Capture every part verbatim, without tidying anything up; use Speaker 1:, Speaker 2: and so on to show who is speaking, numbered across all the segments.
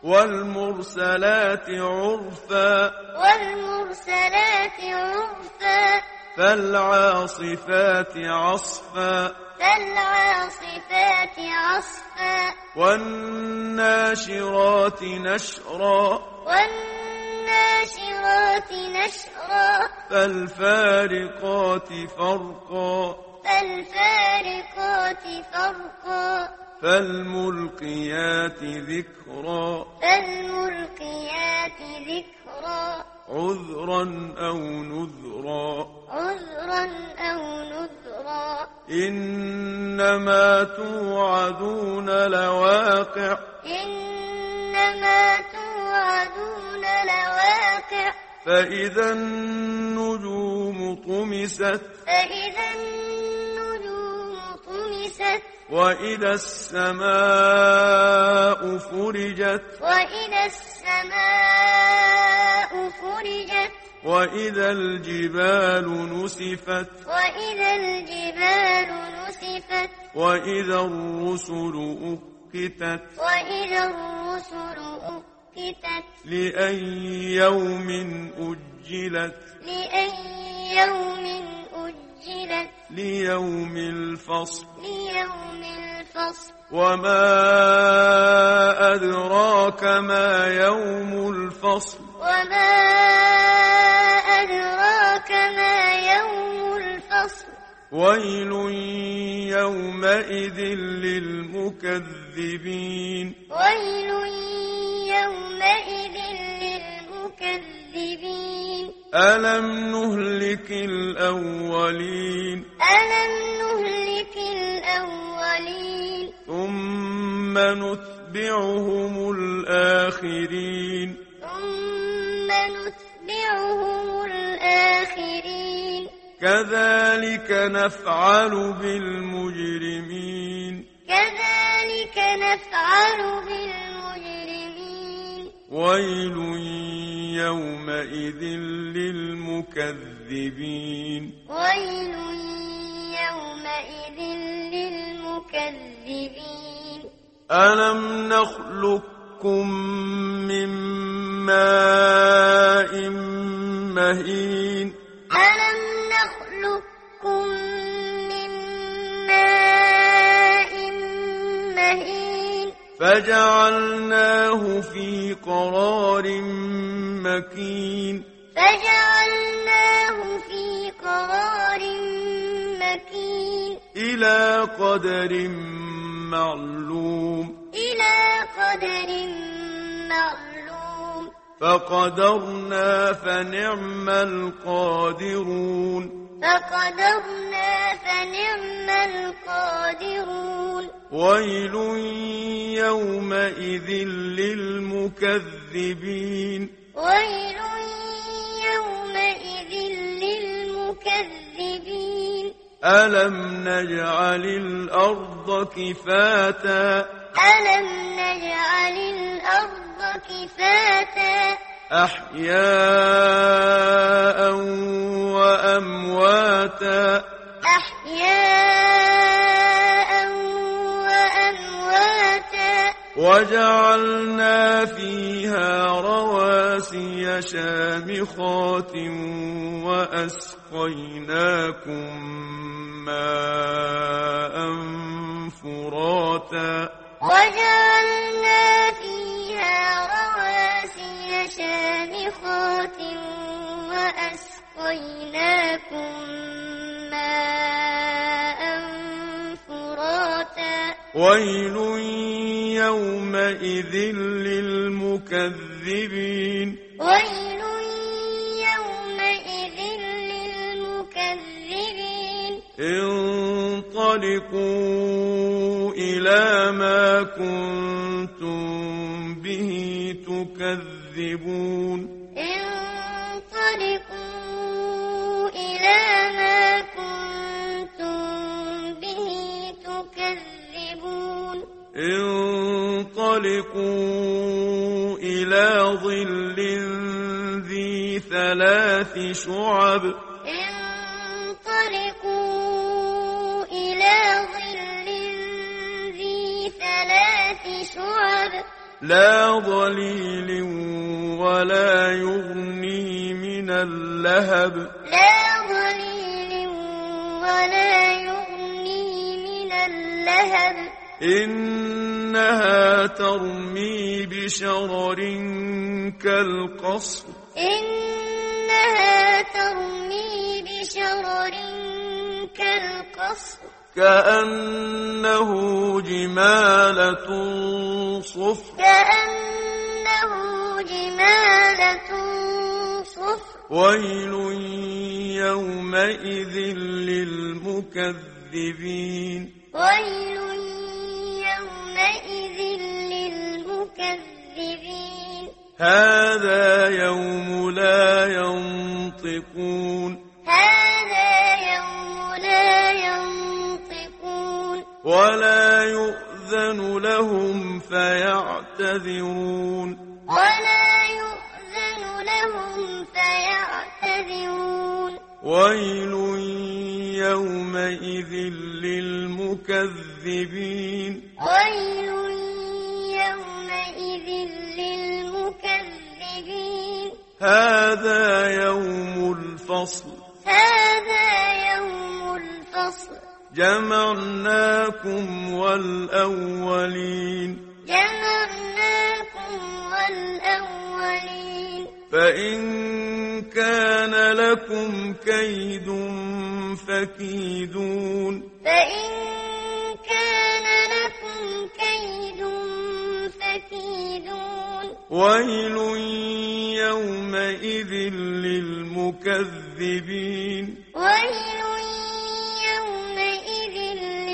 Speaker 1: والمرسلات عرفا
Speaker 2: والمرسلات عرفا
Speaker 1: فالعاصفات عصفا
Speaker 2: فالعاصفات عصفا
Speaker 1: والناشرات نشرا
Speaker 2: والناشرات نشرا
Speaker 1: فالفارقات فرقا
Speaker 2: فالفارقات فرقا
Speaker 1: فالملقيات ذكرا
Speaker 2: فالملقيات ذكرا
Speaker 1: عذرا أو نذرا
Speaker 2: عذرا أو نذرا
Speaker 1: إنما توعدون لواقع
Speaker 2: إنما توعدون لواقع
Speaker 1: فإذا النجوم طمست
Speaker 2: فإذا النجوم طمست
Speaker 1: وإذا السماء فرجت
Speaker 2: وإذا السماء فرجت
Speaker 1: وإذا الجبال نسفت
Speaker 2: وإذا الجبال نسفت
Speaker 1: وإذا الرسل أقتت
Speaker 2: وإذا الرسل أقتت
Speaker 1: لأي يوم أجلت
Speaker 2: لأي يوم أجلت
Speaker 1: ليوم الفصل
Speaker 2: ليوم الفصل
Speaker 1: وما أدراك ما يوم الفصل
Speaker 2: وما أدراك ما يوم الفصل
Speaker 1: ويل يومئذ للمكذبين
Speaker 2: ويل يومئذ للمكذبين
Speaker 1: ألم نهلك الأولين
Speaker 2: ألم نهلك الأولين
Speaker 1: ثم نتبعهم الآخرين
Speaker 2: ثم نتبعهم الآخرين
Speaker 1: كذلك نفعل بالمجرمين
Speaker 2: كذلك نفعل بالمجرمين
Speaker 1: ويل يومئذ للمكذبين
Speaker 2: ويل يومئذ للمكذبين
Speaker 1: ألم نخلقكم من ماء مهين
Speaker 2: ألم نخلقكم من ماء مهين
Speaker 1: فجعلناه في قرار مكين
Speaker 2: فجعلناه في قرار مكين
Speaker 1: إلى قدر معلوم
Speaker 2: إلى قدر معلوم
Speaker 1: فقدرنا فنعم القادرون
Speaker 2: فقدرنا فنعم القادرون
Speaker 1: ويل يومئذ للمكذبين
Speaker 2: ويل يومئذ للمكذبين
Speaker 1: ألم نجعل الأرض كفاتا
Speaker 2: ألم نجعل الأرض كفاتا
Speaker 1: أحياء وأمواتا
Speaker 2: أحياء وأمواتا
Speaker 1: وجعلنا فيها رواسي شامخات وأسقيناكم ماء فراتا
Speaker 2: وجعلنا فيها رواسي شامخات وأسقيناكم ماء فراتا
Speaker 1: ويل يومئذ للمكذبين
Speaker 2: ويل يومئذ للمكذبين
Speaker 1: انطلقوا إلى ما كنتم به تكذبون
Speaker 2: انطلقوا إلى ما كنتم به تكذبون
Speaker 1: انطلقوا إلى ظل ذي ثلاث شعب
Speaker 2: انطلقوا إلى ظل ذي ثلاث شعب
Speaker 1: لا ظليل ولا يغني من اللهب
Speaker 2: لا ظليل ولا يغني من اللهب
Speaker 1: إنها ترمي بشرر كالقصر
Speaker 2: إنها ترمي بشرر كالقصر
Speaker 1: كأنه جمالة صفر
Speaker 2: كأنه جمالة صفر
Speaker 1: ويل يومئذ للمكذبين
Speaker 2: ويل يومئذ للمكذبين
Speaker 1: هذا يوم لا ينطقون
Speaker 2: هذا يوم لا ينطقون
Speaker 1: ولا يؤذن لهم فيعتذرون
Speaker 2: ولا يؤذن لهم فيعتذرون
Speaker 1: ويل يومئذ للمكذبين
Speaker 2: ويل يومئذ للمكذبين
Speaker 1: هذا يوم الفصل
Speaker 2: هذا يوم الفصل
Speaker 1: جمعناكم والأولين
Speaker 2: جمعناكم والأولين
Speaker 1: فإن كان لكم كيد فكيدون
Speaker 2: فإن كان لكم كيد فكيدون
Speaker 1: ويل يومئذ للمكذبين
Speaker 2: ويل يومئذ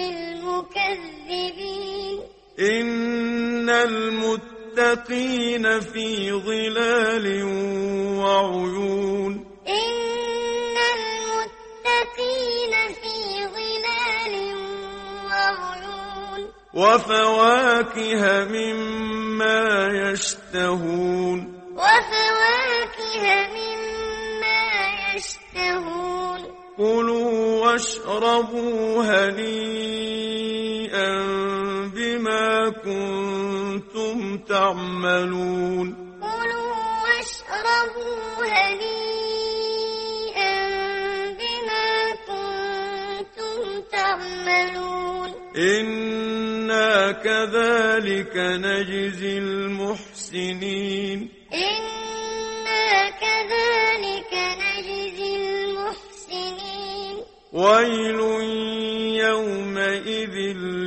Speaker 2: للمكذبين
Speaker 1: إن المتقين في ظلال وعيون
Speaker 2: إن المتقين في ظلال وعيون
Speaker 1: وفواكه مما يشتهون
Speaker 2: وفواكه مما يشتهون
Speaker 1: كلوا واشربوا هنيئا بما كنتم تعملون
Speaker 2: كلوا واشربوا هنيئا بما كنتم تعملون
Speaker 1: إنا كذلك نجزي المحسنين
Speaker 2: إنا كذلك نجزي المحسنين
Speaker 1: ويل يومئذ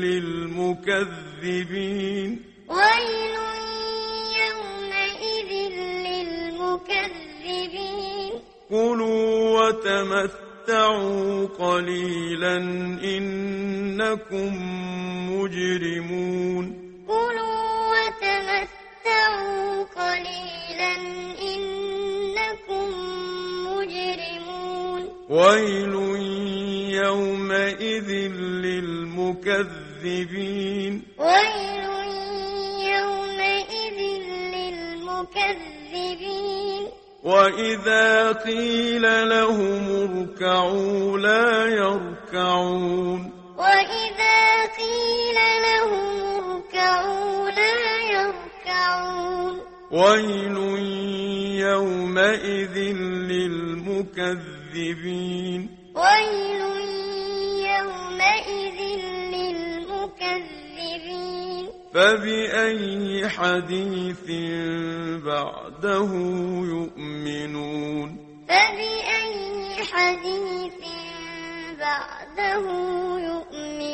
Speaker 1: للمكذبين
Speaker 2: ويل يومئذ للمكذبين
Speaker 1: كلوا وتمتعوا قليلا إنكم مجرمون
Speaker 2: كلوا وتمتعوا قليلا إنكم مجرمون
Speaker 1: ويل يومئذ للمكذبين
Speaker 2: ويل يومئذ للمكذبين
Speaker 1: وإذا قيل لهم اركعوا لا يركعون
Speaker 2: وإذا قيل لهم اركعوا لا يركعون
Speaker 1: ويل يومئذ للمكذبين
Speaker 2: ويل يومئذ للمكذبين
Speaker 1: فبأي حديث بعده يؤمنون
Speaker 2: فبأي حديث بعده يؤمنون